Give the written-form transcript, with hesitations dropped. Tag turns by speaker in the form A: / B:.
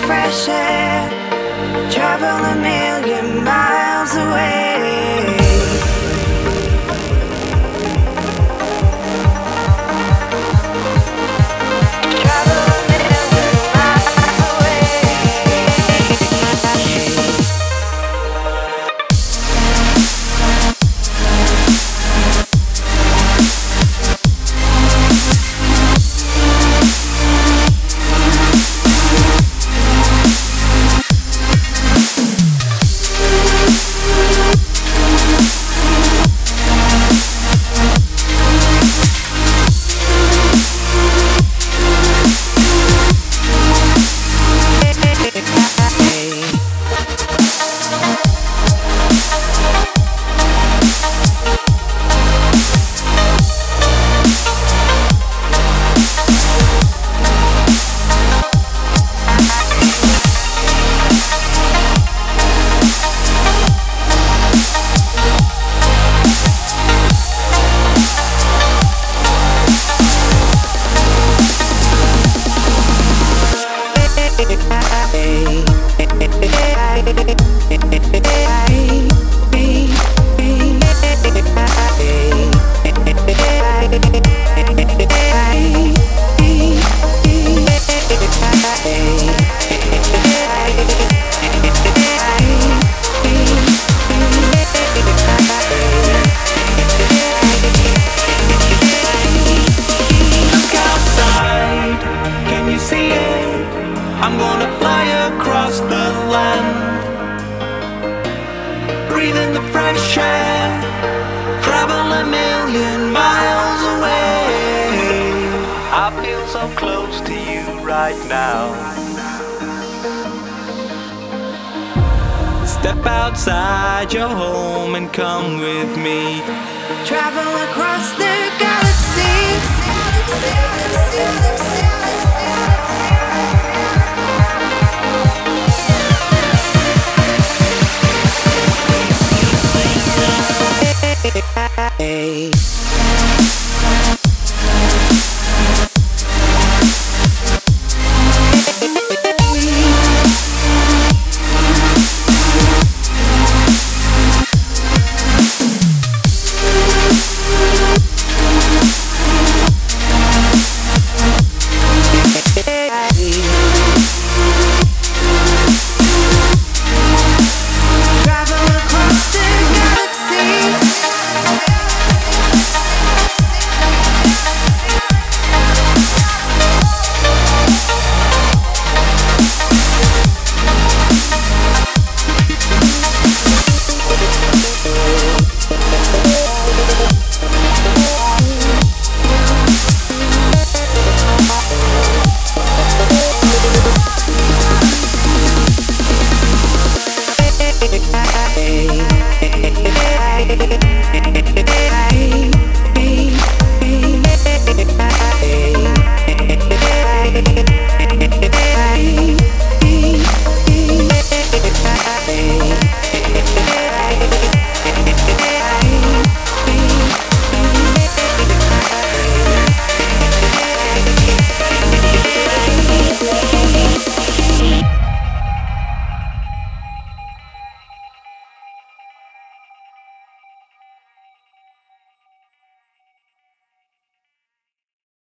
A: fresh air, travel a million miles away. Travel a million miles away.
B: I'm gonna fly across the land, breathe in the fresh air, travel a million miles away. I feel so close to you right now. Step outside your home and come with me.
A: Travel across the galaxy.